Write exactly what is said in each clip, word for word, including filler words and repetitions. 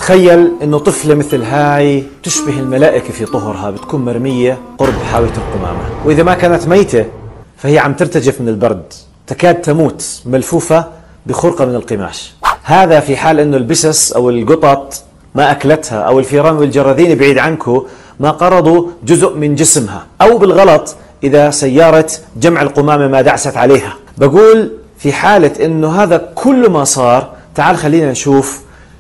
تخيل انه طفلة مثل هاي تشبه الملائكة في طهرها بتكون مرمية قرب حاوية القمامة، واذا ما كانت ميتة فهي عم ترتجف من البرد، تكاد تموت ملفوفة بخرقة من القماش. هذا في حال انه البسس او القطط ما اكلتها، او الفيران والجراذين بعيد عنكو ما قرضوا جزء من جسمها، او بالغلط اذا سيارة جمع القمامة ما دعست عليها. بقول في حالة انه هذا كل ما صار، تعال خلينا نشوف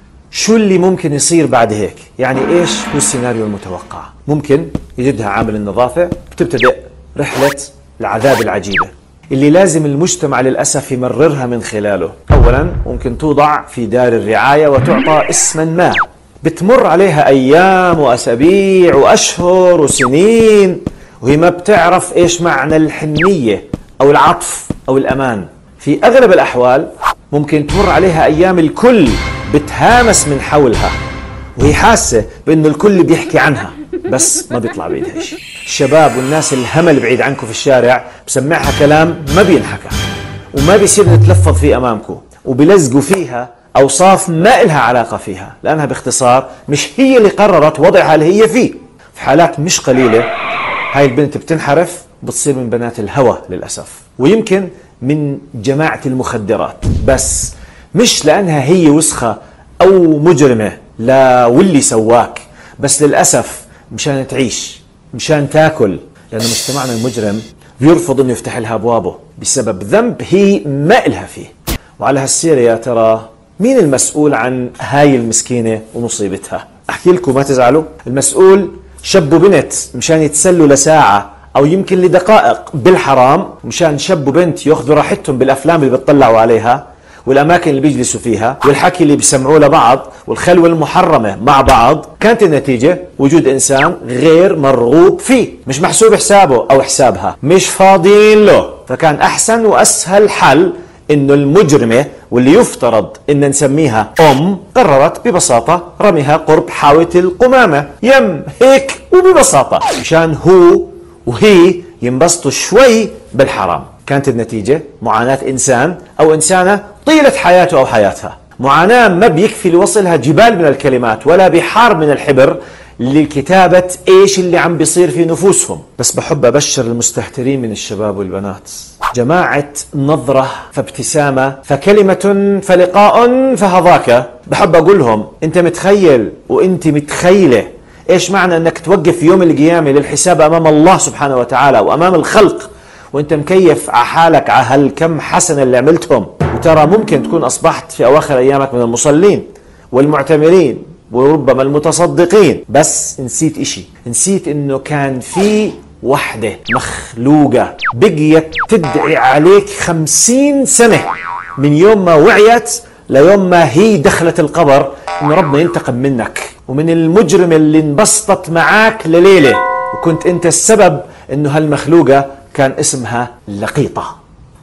شو اللي ممكن يصير بعد هيك. يعني ايش هو السيناريو المتوقع؟ ممكن يجدها عامل النظافة بتبتدئ رحلة العذاب العجيبة اللي لازم المجتمع للأسف يمررها من خلاله. أولا ممكن توضع في دار الرعاية وتعطى اسما ما، بتمر عليها أيام وأسابيع وأشهر وسنين وهي ما بتعرف إيش معنى الحنية أو العطف أو الأمان. في أغلب الأحوال ممكن تمر عليها أيام الكل بتهامس من حولها وهي حاسة بأنه الكل بيحكي عنها، بس ما بيطلع بإيدها شيء. الشباب والناس الهمل بعيد عنكم في الشارع بسمعها كلام ما بينحكى وما بيصير نتلفظ فيه أمامكم، وبيلزقوا فيها أوصاف ما إلها علاقة فيها، لأنها باختصار مش هي اللي قررت وضعها اللي هي فيه. في حالات مش قليلة هاي البنت بتنحرف، بتصير من بنات الهوى للأسف، ويمكن من جماعة المخدرات، بس مش لأنها هي وسخة أو مجرمة، لا واللي سواك، بس للأسف مشان تعيش، مشان تاكل، لأن مجتمعنا المجرم بيرفض أنه يفتح لها أبوابه بسبب ذنب هي ما إلها فيه. وعلى هالسيرة يا ترى مين المسؤول عن هاي المسكينة ومصيبتها؟ أحكي لكم ما تزعلوا. المسؤول شاب وبنت مشان يتسلوا لساعة أو يمكن لدقائق بالحرام، مشان شاب وبنت يأخذوا راحتهم بالأفلام اللي بتطلعوا عليها والأماكن اللي بيجلسوا فيها والحكي اللي بيسمعوه لبعض والخلوة المحرمة مع بعض. كانت النتيجة وجود إنسان غير مرغوب فيه، مش محسوب حسابه أو حسابها، مش فاضيين له. فكان أحسن وأسهل حل إنه المجرمة واللي يفترض إن نسميها أم قررت ببساطة رميها قرب حاوية القمامة، يم هيك وببساطة، مشان هو وهي ينبسطوا شوي بالحرام. كانت النتيجة معاناة إنسان أو إنسانة طيلة حياته أو حياتها، معاناة ما بيكفي لوصلها جبال من الكلمات ولا بحار من الحبر لكتابة إيش اللي عم بيصير في نفوسهم. بس بحب أبشر المستهترين من الشباب والبنات، جماعة نظرة فابتسامة فكلمة فلقاء فهذاك. بحب أقول لهم أنت متخيل وأنت متخيلة إيش معنى أنك توقف يوم القيامة للحساب أمام الله سبحانه وتعالى وأمام الخلق وأنت مكيف على حالك على هالكم حسنة اللي عملتهم، وترى ممكن تكون أصبحت في أواخر أيامك من المصلين والمعتمرين وربما المتصدقين، بس نسيت إشي، نسيت إنه كان في وحدة مخلوقة بقيت تدعي عليك خمسين سنة من يوم ما وعيت ليوم ما هي دخلت القبر، إنه ربنا ينتقم منك ومن المجرم اللي انبسطت معاك لليلة، وكنت أنت السبب إنه هالمخلوقة كان اسمها لقيطة.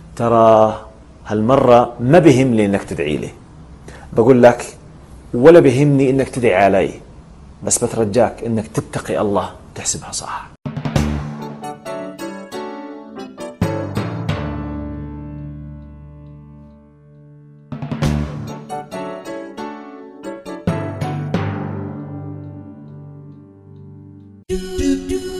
ترى هالمرة ما بهمني إنك تدعي لي، بقول لك ولا بهمني إنك تدعي علي، بس بترجاك إنك تتقي الله وتحسبها صح. Do do do